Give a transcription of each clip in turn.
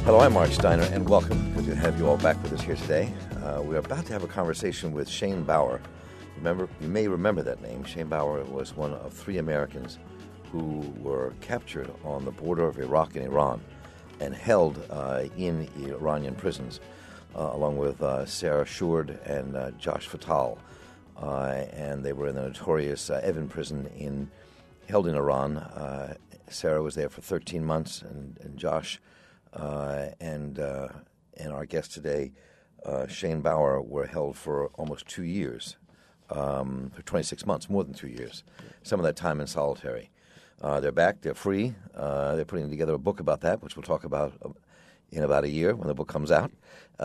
Hello, I'm Mark Steiner, and welcome. Good to have you all back with us here today. We're about to have a conversation with Shane Bauer. You may remember that name. Shane Bauer was one of three Americans who were captured on the border of Iraq and Iran and held in Iranian prisons, along with Sarah Shourd and Josh Fatal. And they were in the notorious Evin prison held in Iran. Sarah was there for 13 months, and Josh and our guest today, Shane Bauer, were held for almost 2 years, for 26 months, more than 2 years, some of that time in solitary. They're back, they're free, they're putting together a book about that, which we'll talk about in about a year when the book comes out.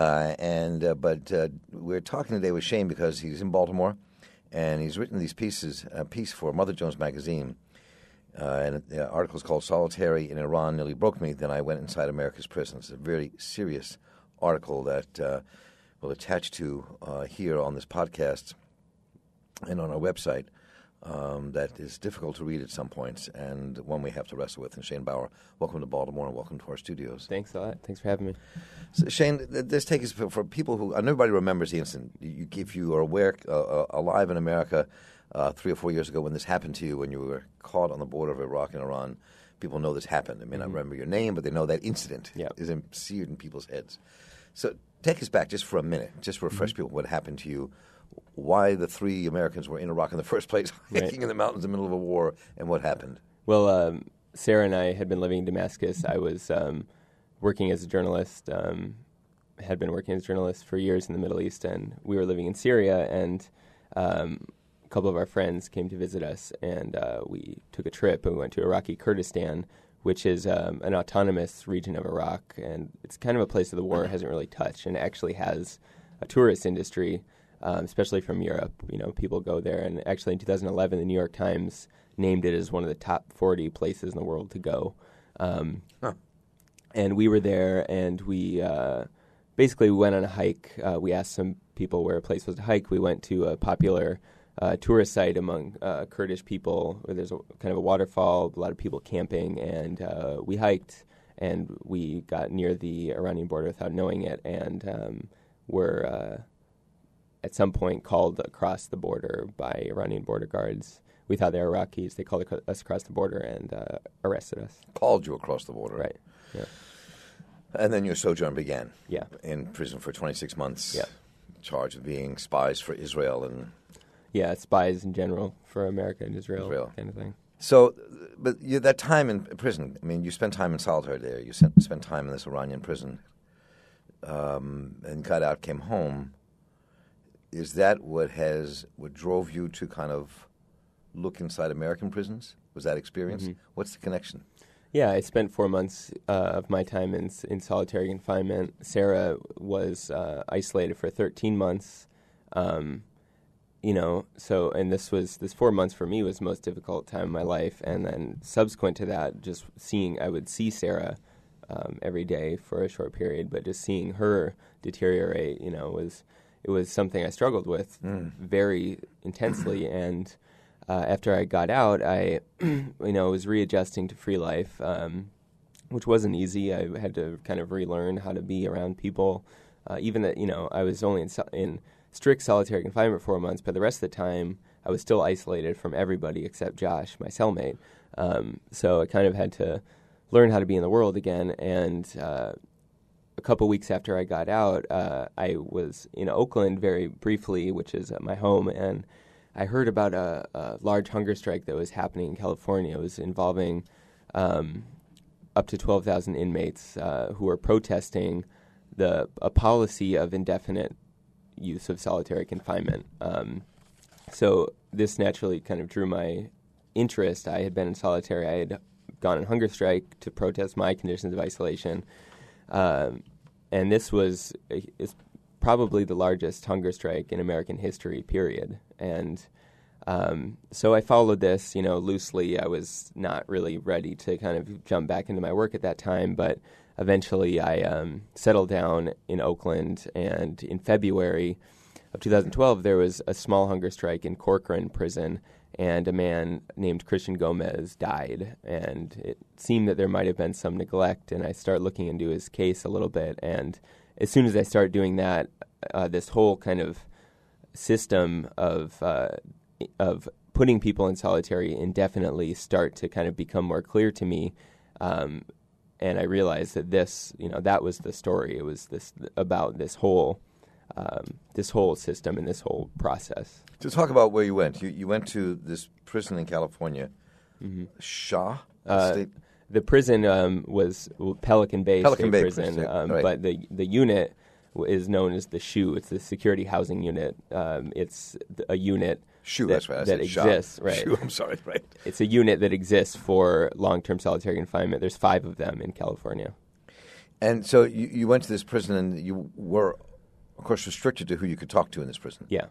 But we're talking today with Shane because he's in Baltimore, and he's written these pieces, a piece for Mother Jones Magazine, and the article is called "Solitary in Iran Nearly Broke Me, Then I Went Inside America's Prisons." It's a very serious article that we'll attach to here on this podcast and on our website that is difficult to read at some points and one we have to wrestle with. And Shane Bauer, welcome to Baltimore and welcome to our studios. Thanks a lot. Thanks for having me. So, Shane, this takes us for people who, and everybody remembers the incident. If you are aware, alive in America 3 or 4 years ago when this happened to you, when you were caught on the border of Iraq and Iran, people know this happened. They may not remember your name, but they know that incident is seared in people's heads. So take us back just for a minute, just to refresh people what happened to you, why the three Americans were in Iraq in the first place, hiking in the mountains in the middle of a war, and what happened. Well, Sarah and I had been living in Damascus. I was working as a journalist, had been working as a journalist for years in the Middle East, and we were living in Syria, and a couple of our friends came to visit us, and we took a trip, and we went to Iraqi Kurdistan, which is an autonomous region of Iraq, and it's kind of a place that the war hasn't really touched, and it actually has a tourist industry, especially from Europe. You know, people go there, and actually in 2011, the New York Times named it as one of the top 40 places in the world to go. And we were there, and we basically went on a hike. We asked some people where a place was to hike. We went to a popular tourist site among Kurdish people, where there's kind of a waterfall, a lot of people camping, and we hiked, and we got near the Iranian border without knowing it, and were at some point called across the border by Iranian border guards. We thought they were Iraqis. They called us across the border and arrested us. Called you across the border. Right, yeah. And then your sojourn began. Yeah. In prison for 26 months. Yeah. Charged with being spies for Israel and... Yeah, spies in general for America and Israel. Kind of thing. So, but that time in prison, I mean, you spent time in solitary there. You spent time in this Iranian prison and got out, came home. Is that what drove you to kind of look inside American prisons? Was that experience? Mm-hmm. What's the connection? Yeah, I spent 4 months of my time in solitary confinement. Sarah was isolated for 13 months. And this 4 months for me was the most difficult time of my life. And then subsequent to that, I would see Sarah every day for a short period, but just seeing her deteriorate, it was something I struggled with very intensely. And after I got out, I, was readjusting to free life, which wasn't easy. I had to kind of relearn how to be around people. Even that, I was only in strict solitary confinement for 4 months, but the rest of the time I was still isolated from everybody except Josh, my cellmate. So I kind of had to learn how to be in the world again. And a couple weeks after I got out, I was in Oakland very briefly, which is my home, and I heard about a large hunger strike that was happening in California. It was involving up to 12,000 inmates who were protesting a policy of indefinite use of solitary confinement. So this naturally kind of drew my interest. I had been in solitary. I had gone on hunger strike to protest my conditions of isolation. And this is probably the largest hunger strike in American history, period. And so I followed this, loosely. I was not really ready to kind of jump back into my work at that time, but eventually I settled down in Oakland, and in February of 2012, there was a small hunger strike in Corcoran prison, and a man named Christian Gomez died, and it seemed that there might have been some neglect, and I start looking into his case a little bit, and as soon as I start doing that, this whole kind of system of putting people in solitary indefinitely start to kind of become more clear to me, and I realized that that was the story. It was about this whole system and this whole process. To talk about where you went, you went to this prison in California, Shaw State. The prison was Pelican Bay State Prison, right. But the unit is known as the SHU. It's the Security Housing Unit. It's a unit that's right. that exists. Shaw. Right. SHU, I'm sorry. Right. It's a unit that exists for long-term solitary confinement. There's 5 of them in California. And so you went to this prison, and you were, of course, restricted to who you could talk to in this prison. Yeah.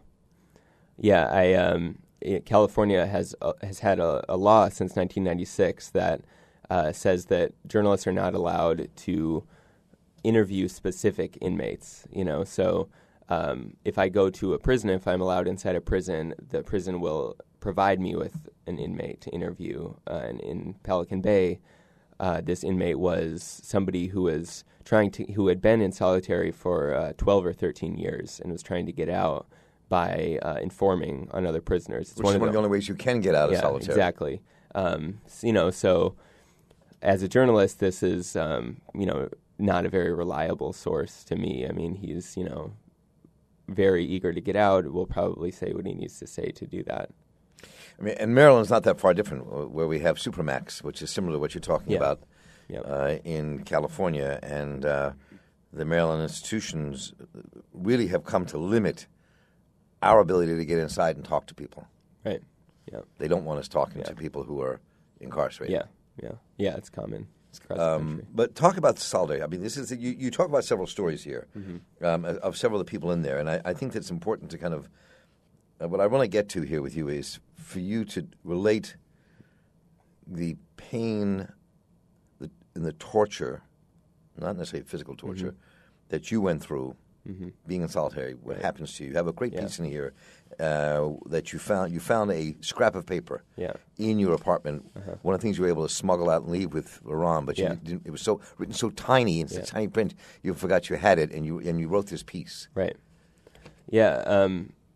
California has had a law since 1996 that says that journalists are not allowed to interview specific inmates. So if I go to a prison, if I'm allowed inside a prison, the prison will provide me with an inmate to interview. And in Pelican Bay, this inmate was somebody who had been in solitary for 12 or 13 years and was trying to get out by informing on other prisoners. Which is one of the only ways you can get out of solitary. Exactly. So as a journalist, this is, not a very reliable source to me. I mean, he's, very eager to get out. Will probably say what he needs to say to do that. I mean, and Maryland's not that far different, where we have Supermax, which is similar to what you're talking about in California. And the Maryland institutions really have come to limit our ability to get inside and talk to people. Right. Yeah. They don't want us talking to people who are incarcerated. Yeah, it's common. It's across the country. But talk about the solidarity. I mean, this is you talk about several stories here of several of the people in there, and I think that's important to kind of what I want to get to here with you is for you to relate the pain and the torture, not necessarily physical torture, that you went through being in solitary. What happens to you? You have a great piece in here that you found. You found a scrap of paper in your apartment. One of the things you were able to smuggle out and leave with Iran, but you didn't, it was written so tiny in such tiny print, you forgot you had it, and you wrote this piece. Right. Yeah.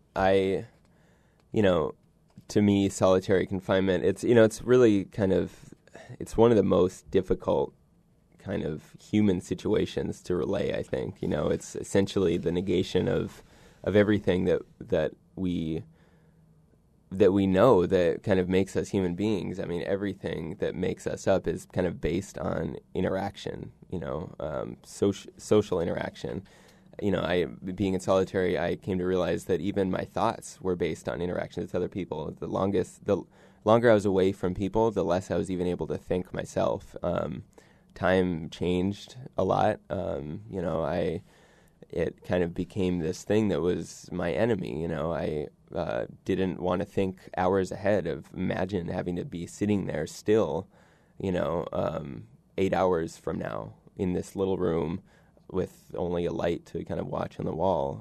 To me, solitary confinement. It's really kind of, it's one of the most difficult kind of human situations to relay, I think. It's essentially the negation of everything that we know that kind of makes us human beings. I mean, everything that makes us up is kind of based on interaction, social interaction. Being in solitary, I came to realize that even my thoughts were based on interaction with other people. The longer I was away from people, the less I was even able to think myself. Time changed a lot. It kind of became this thing that was my enemy. I didn't want to think hours ahead of imagine having to be sitting there still, 8 hours from now in this little room with only a light to kind of watch on the wall.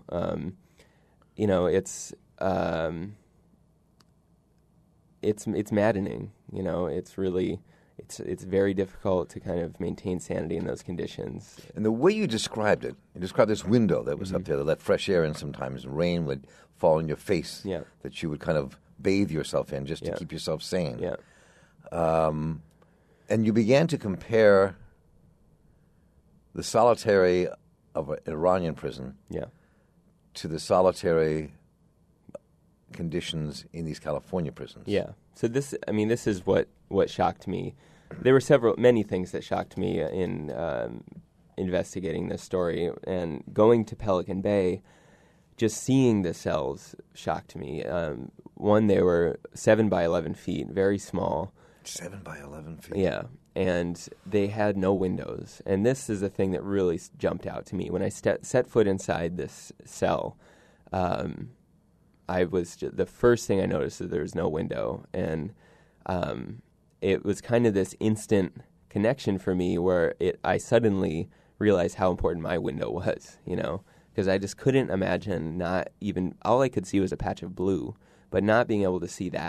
It's maddening. It's really. It's very difficult to kind of maintain sanity in those conditions. And the way you described this window that was up there that let fresh air in sometimes, and rain would fall in your face that you would kind of bathe yourself in just to keep yourself sane. Yeah. And you began to compare the solitary of an Iranian prison to the solitary conditions in these California prisons. Yeah. So this is what shocked me. There were many things that shocked me in investigating this story. And going to Pelican Bay, just seeing the cells shocked me. One, they were 7 by 11 feet, very small. 7 by 11 feet? Yeah. And they had no windows. And this is the thing that really jumped out to me. When I set foot inside this cell, the first thing I noticed is there was no window. And it was kind of this instant connection for me where I suddenly realized how important my window was, because I just couldn't imagine all I could see was a patch of blue, but not being able to see that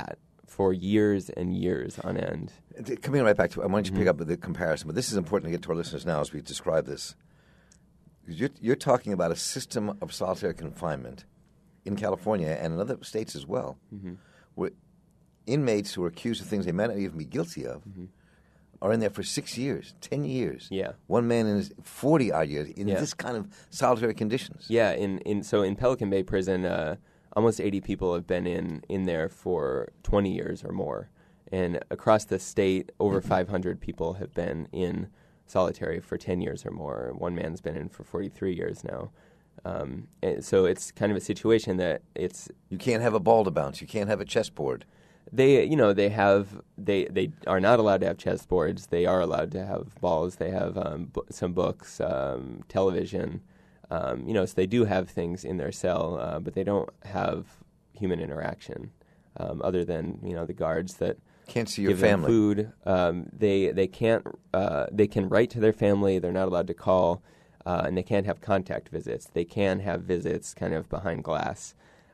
for years and years on end. Coming right back to, I want you to pick up the comparison, but this is important to get to our listeners now as we describe this. You're talking about a system of solitary confinement in California and in other states as well, where inmates who are accused of things they might not even be guilty of are in there for 6 years, 10 years. Yeah. One man in his 40-odd years in this kind of solitary conditions. Yeah, so in Pelican Bay Prison, almost 80 people have been in there for 20 years or more. And across the state, over 500 people have been in solitary for 10 years or more. One man's been in for 43 years now. And so it's kind of a situation that it's... You can't have a ball to bounce. You can't have a chessboard. They are not allowed to have chessboards. They are allowed to have balls. They have some books, television. So they do have things in their cell, but they don't have human interaction other than the guards that can't see your give family. Them food. They can't. They can write to their family. They're not allowed to call, and they can't have contact visits. They can have visits kind of behind glass.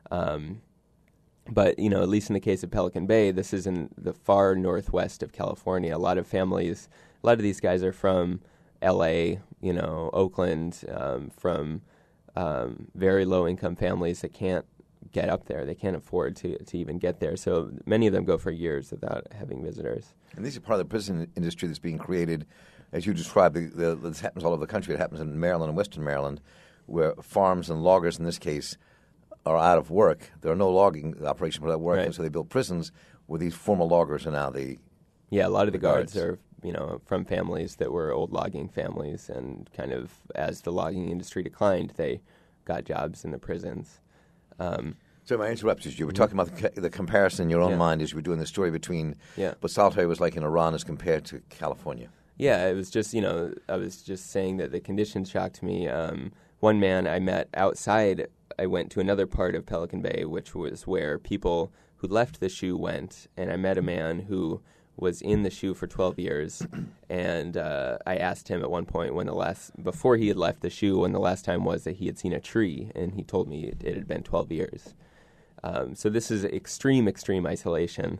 But, at least in the case of Pelican Bay, this is in the far northwest of California. A lot of these guys are from L.A., Oakland, from very low-income families that can't get up there. They can't afford to even get there. So many of them go for years without having visitors. And this is part of the prison industry that's being created, as you described. This happens all over the country. It happens in Maryland and Western Maryland, where farms and loggers, in this case, are out of work. There are no logging operations without work, right. And so they build prisons where these former loggers are now the... Yeah, a lot of the guards are, from families that were old logging families, and kind of as the logging industry declined, they got jobs in the prisons. So I interrupted you. We're talking about the comparison in your own mind as you were doing the story between what solitary was like in Iran as compared to California. Yeah, it was just, I was just saying that the conditions shocked me. One man I met outside, I went to another part of Pelican Bay, which was where people who left the SHU went, and I met a man who was in the SHU for 12 years, and I asked him at one point before he had left the SHU, when the last time was that he had seen a tree, and he told me it had been 12 years. So this is extreme isolation,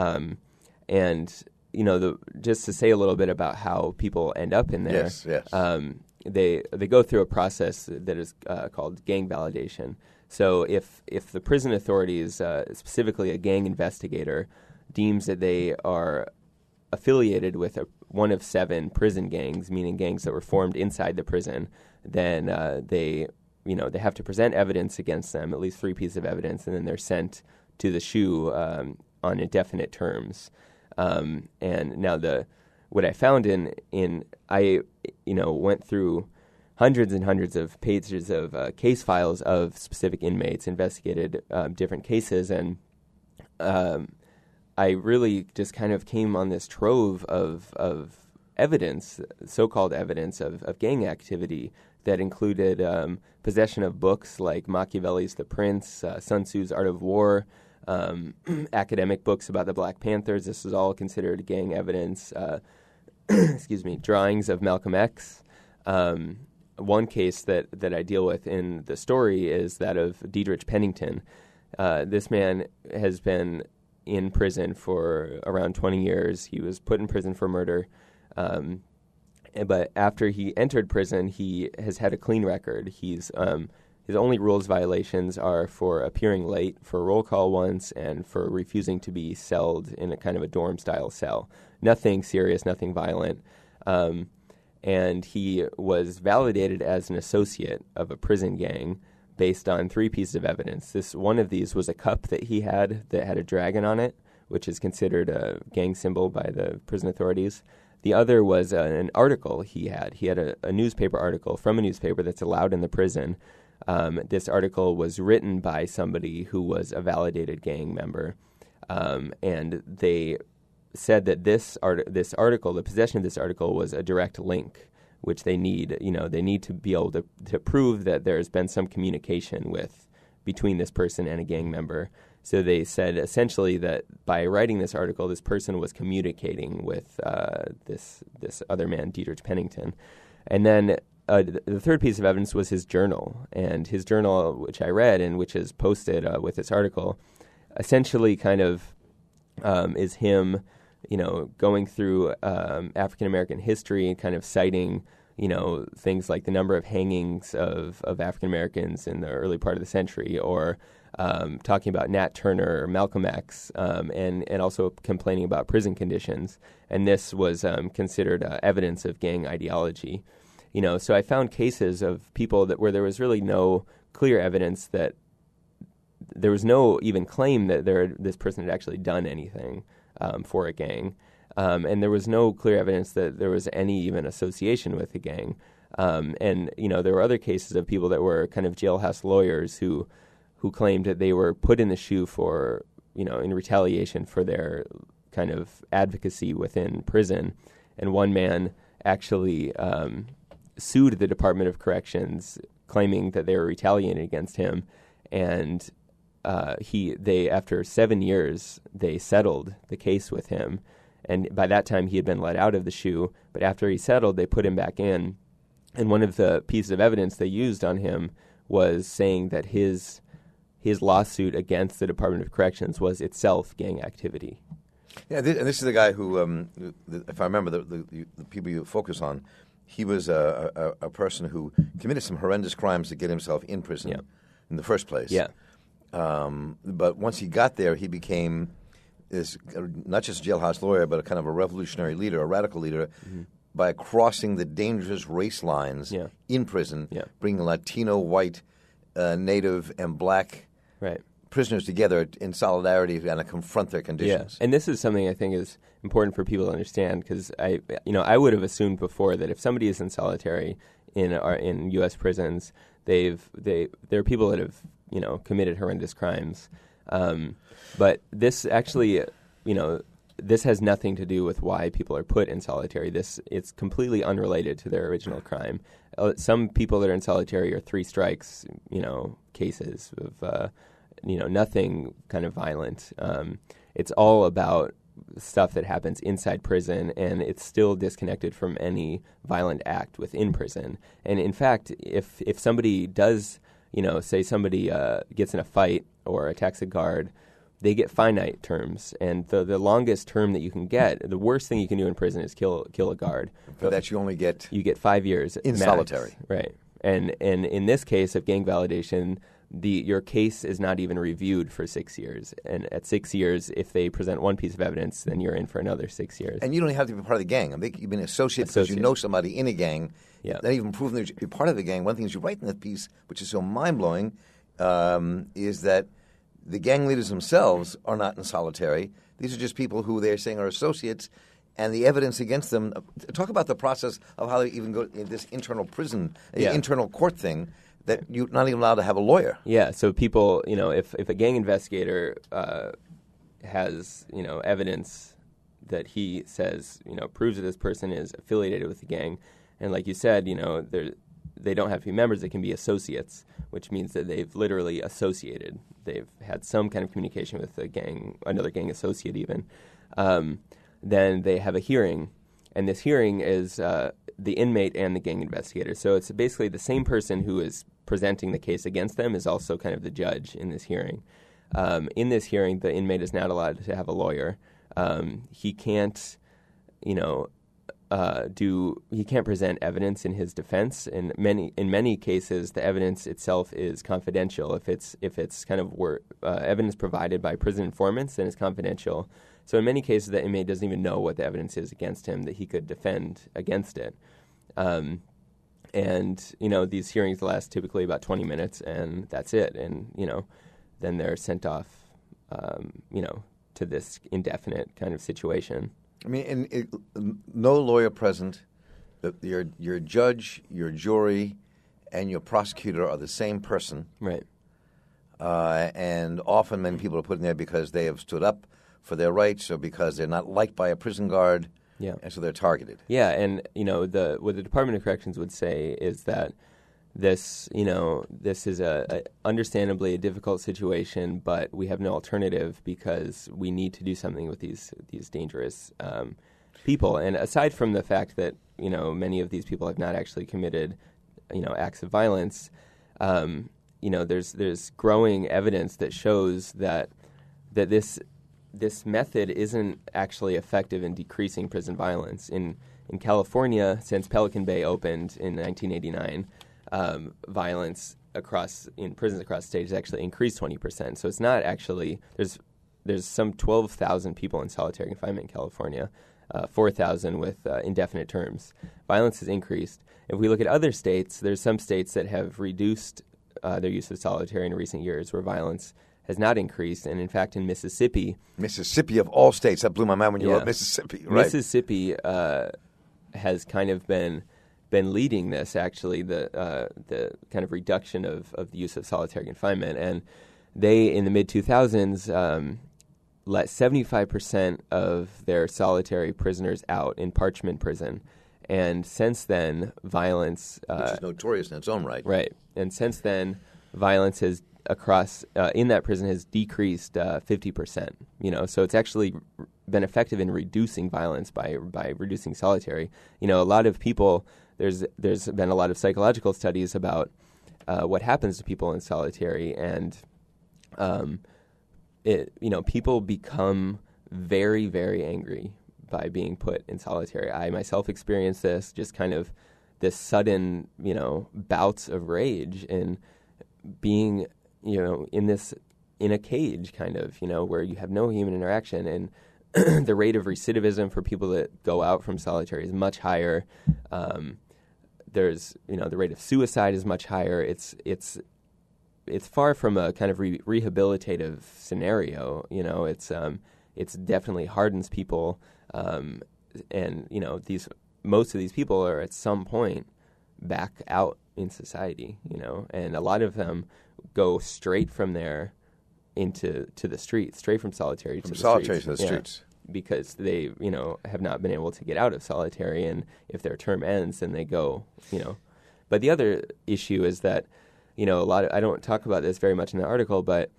and just to say a little bit about how people end up in there. Yes. They go through a process that is called gang validation. So if the prison authorities, specifically a gang investigator, deems that they are affiliated with one of 7 prison gangs, meaning gangs that were formed inside the prison, then they have to present evidence against them, at least 3 pieces of evidence, and then they're sent to the SHU on indefinite terms. And now what I found I went through hundreds and hundreds of pages of case files of specific inmates, investigated different cases, and I really just kind of came on this trove of evidence, so-called evidence of gang activity that included possession of books like Machiavelli's The Prince, Sun Tzu's Art of War, academic books about the Black Panthers. This is all considered gang evidence. Drawings of Malcolm X. One case that I deal with in the story is that of Diedrich Pennington. This man has been in prison for around 20 years. He was put in prison for murder. But after he entered prison, he has had a clean record. His only rules violations are for appearing late, for roll call once, and for refusing to be celled in a kind of a dorm-style cell. Nothing serious, nothing violent. And he was validated as an associate of a prison gang based on 3 pieces of evidence. One of these was a cup that he had that had a dragon on it, which is considered a gang symbol by the prison authorities. The other was an article he had. He had a newspaper article from a newspaper that's allowed in the prison. This article was written by somebody who was a validated gang member, and they said that this article, the possession of this article, was a direct link, which they need. They need to be able to prove that there's been some communication between this person and a gang member. So they said essentially that by writing this article, this person was communicating with this other man, Diedrich Pennington. And then the third piece of evidence was his journal. And his journal, which I read and which is posted with this article, essentially kind of is him, going through African American history and kind of citing, things like the number of hangings of African Americans in the early part of the century, or talking about Nat Turner or Malcolm X, and also complaining about prison conditions. And this was considered evidence of gang ideology. So I found cases of people where there was really no clear evidence that there was no even claim that this person had actually done anything for a gang. And there was no clear evidence that there was any even association with a gang. And there were other cases of people that were kind of jailhouse lawyers who claimed that they were put in the shoe for, in retaliation for their kind of advocacy within prison. And one man actually sued the Department of Corrections, claiming that they were retaliating against him. And after 7 years, they settled the case with him. And by that time, he had been let out of the shoe. But after he settled, they put him back in. And one of the pieces of evidence they used on him was saying that his lawsuit against the Department of Corrections was itself gang activity. Yeah, and this is the guy who, if I remember the people you focus on, he was a person who committed some horrendous crimes to get himself in prison in the first place. Yeah. But once he got there, he became this not just a jailhouse lawyer, but a kind of a revolutionary leader, a radical leader, by crossing the dangerous race lines in prison, bringing Latino, white, Native, and black prisoners together in solidarity to confront their conditions. Yeah. And this is something I think is important for people to understand, because I would have assumed before that if somebody is in solitary in U.S. prisons, there are people that have committed horrendous crimes. But this actually, this has nothing to do with why people are put in solitary. It's completely unrelated to their original crime. Some people that are in solitary are 3 strikes, cases of, nothing kind of violent. It's all about stuff that happens inside prison, and it's still disconnected from any violent act within prison. And in fact, if somebody does, say somebody gets in a fight or attacks a guard, they get finite terms, and the longest term that you can get, the worst thing you can do in prison is kill a guard. For that you get 5 years in max, solitary, right? And in this case of gang validation, your case is not even reviewed for 6 years, and at 6 years, if they present one piece of evidence, then you're in for another 6 years. And you don't have to be part of the gang. You've been associated because you know somebody in a gang. Yeah. Not even proving that you're part of the gang. One thing you write in that piece, which is so mind-blowing, is that the gang leaders themselves are not in solitary. These are just people who they're saying are associates, and the evidence against them. Talk about the process of how they even go in this internal prison, internal court thing, that you're not even allowed to have a lawyer. Yeah, so people, if a gang investigator has, evidence that he says, proves that this person is affiliated with the gang, and like you said, they don't have to be members, they can be associates, which means that they've literally associated. They've had some kind of communication with another gang associate even. Then they have a hearing, and this hearing is the inmate and the gang investigator. So it's basically the same person who is presenting the case against them is also kind of the judge in this hearing. In this hearing, the inmate is not allowed to have a lawyer. He can't, he can't present evidence in his defense. In many cases, the evidence itself is confidential. If it's kind of evidence provided by prison informants, then it's confidential. So in many cases, the inmate doesn't even know what the evidence is against him that he could defend against it. And these hearings last typically about 20 minutes, and that's it. And then they're sent off, to this indefinite kind of situation. I mean, no lawyer present. Your judge, your jury, and your prosecutor are the same person. Right. And often many people are put in there because they have stood up for their rights or because they're not liked by a prison guard. Yeah. And so they're targeted. Yeah, and what the Department of Corrections would say is that this is understandably a difficult situation, but we have no alternative because we need to do something with these dangerous people. And aside from the fact that many of these people have not actually committed acts of violence, there's growing evidence that shows that this this method isn't actually effective in decreasing prison violence. In California, since Pelican Bay opened in 1989, violence in prisons across the state has actually increased 20%. So it's not actually there's some 12,000 people in solitary confinement in California, 4,000 with indefinite terms. Violence has increased. If we look at other states, there's some states that have reduced their use of solitary in recent years, where violence has not increased. And in fact, in Mississippi of all states, that blew my mind when you wrote Mississippi, right? Mississippi has kind of been leading this, actually, the kind of reduction of the use of solitary confinement. And they, in the mid-2000s, let 75% of their solitary prisoners out in Parchman Prison. And since then, violence... which is notorious in its own right. Right. And since then, violence has in that prison has decreased 50%. So it's actually been effective in reducing violence by reducing solitary. A lot of people... There's been a lot of psychological studies about what happens to people in solitary, and people become very, very angry by being put in solitary. I myself experienced this, just kind of this sudden, bouts of rage and being, in a cage, kind of, where you have no human interaction, and the rate of recidivism for people that go out from solitary is much higher. There's, the rate of suicide is much higher. It's far from a kind of rehabilitative scenario. It's definitely hardens people, and most of these people are at some point back out in society. And a lot of them go straight from there to the streets, straight from solitary to the streets. Because they, have not been able to get out of solitary, and if their term ends, then they go, But the other issue is that, a lot of, I don't talk about this very much in the article, but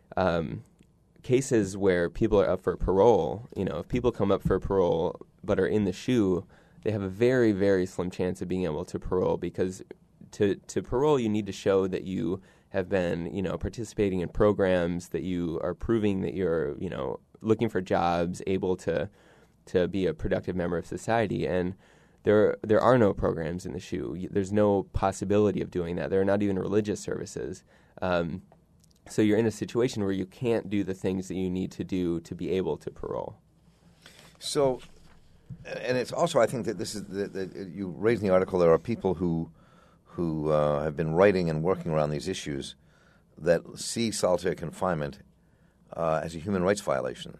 cases where people are up for parole, if people come up for parole but are in the SHU, they have a very, very slim chance of being able to parole, because to parole you need to show that you have been, participating in programs, that you are proving that you're, looking for jobs, able to be a productive member of society. And there are no programs in the SHU. There's no possibility of doing that. There are not even religious services. So you're in a situation where you can't do the things that you need to do to be able to parole. So, and it's also, I think that this is you raised in the article, there are people who have been writing and working around these issues that see solitary confinement as a human rights violation.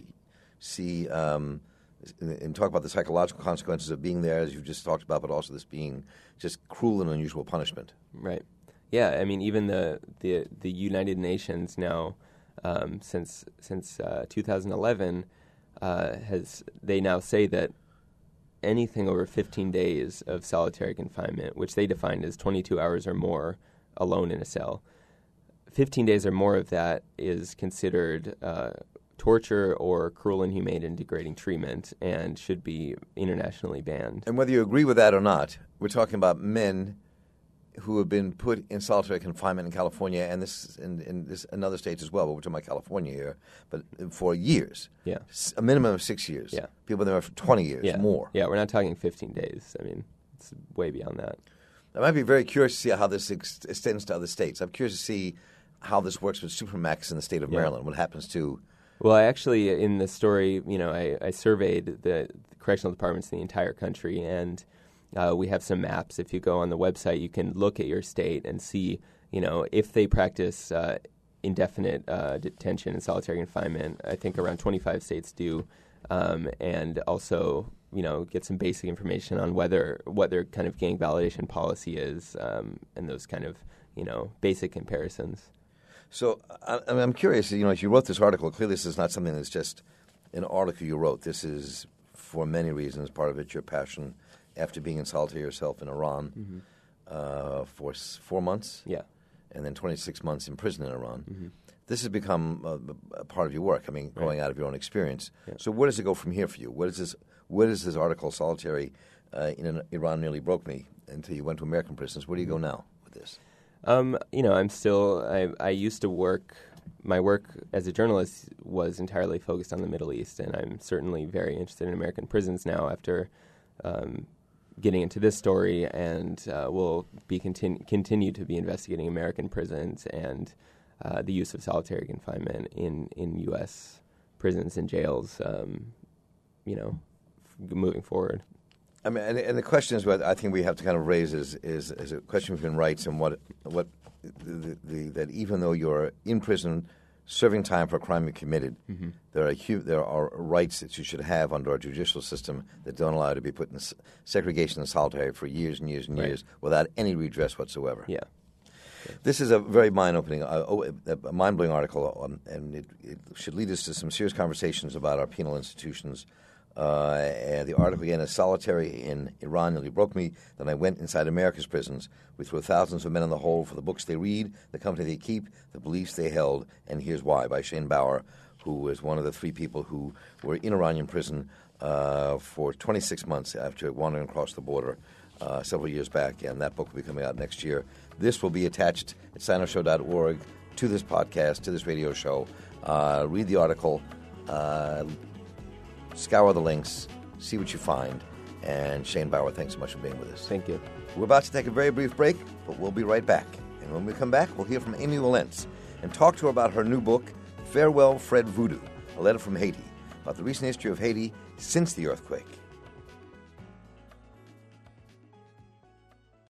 And talk about the psychological consequences of being there, as you just talked about, but also this being just cruel and unusual punishment. Right. Yeah. I mean, even the United Nations now, since 2011, they now say that anything over 15 days of solitary confinement, which they define as 22 hours or more alone in a cell, 15 days or more of that is considered torture or cruel, inhumane, and degrading treatment, and should be internationally banned. And whether you agree with that or not, we're talking about men who have been put in solitary confinement in California, and this in other states as well, but we're talking about California here, but for years. Yeah. A minimum of 6 years. Yeah. People there for 20 years, more. Yeah, we're not talking 15 days. I mean, it's way beyond that. I might be very curious to see how this extends to other states. I'm curious to see how this works with Supermax in the state of Maryland, what happens to... Well, I actually, in the story, I surveyed the correctional departments in the entire country, and we have some maps. If you go on the website, you can look at your state and see, if they practice indefinite detention and solitary confinement. I think around 25 states do, and also, get some basic information on what their kind of gang validation policy is, and those kind of, basic comparisons. So I'm curious, as you wrote this article, clearly this is not something that's just an article you wrote. This is, for many reasons, part of it your passion after being in solitary yourself in Iran for 4 months. Yeah. And then 26 months in prison in Iran. Mm-hmm. This has become a part of your work, growing out of your own experience. Yeah. So where does it go from here for you? Where does this article, Solitary in Iran Nearly Broke Me, until you went to American prisons? Where do you go now with this? I'm still. I used to work my work as a journalist was entirely focused on the Middle East, and I'm certainly very interested in American prisons now after getting into this story, and will be continue to be investigating American prisons and the use of solitary confinement in U.S. prisons and jails, moving forward. I mean, and the question is what I think we have to kind of raise is a question between rights and what that even though you're in prison serving time for a crime you committed, Mm-hmm. there are rights that you should have under our judicial system that don't allow you to be put in segregation and solitary for years and years and Right. years without any redress whatsoever. Yeah. This is a very mind-opening, a mind-blowing article, and it should lead us to some serious conversations about our penal institutions. And the article, again, is Solitary in Iran Nearly Broke Me. Then I went inside America's prisons. We throw thousands of men in the hole for the books they read, the company they keep, the beliefs they held, and Here's Why, by Shane Bauer, who was one of the 3 people who were in Iranian prison for 26 months after wandering across the border several years back, and that book will be coming out next year. This will be attached at sinoshow.org to this podcast, to this radio show. Read the article, scour the links, see what you find. And Shane Bauer, thanks so much for being with us. Thank you. We're about to take a very brief break, but we'll be right back. And when we come back, we'll hear from Amy Walentz and talk to her about her new book, Farewell, Fred Voodoo, a letter from Haiti, about the recent history of Haiti since the earthquake.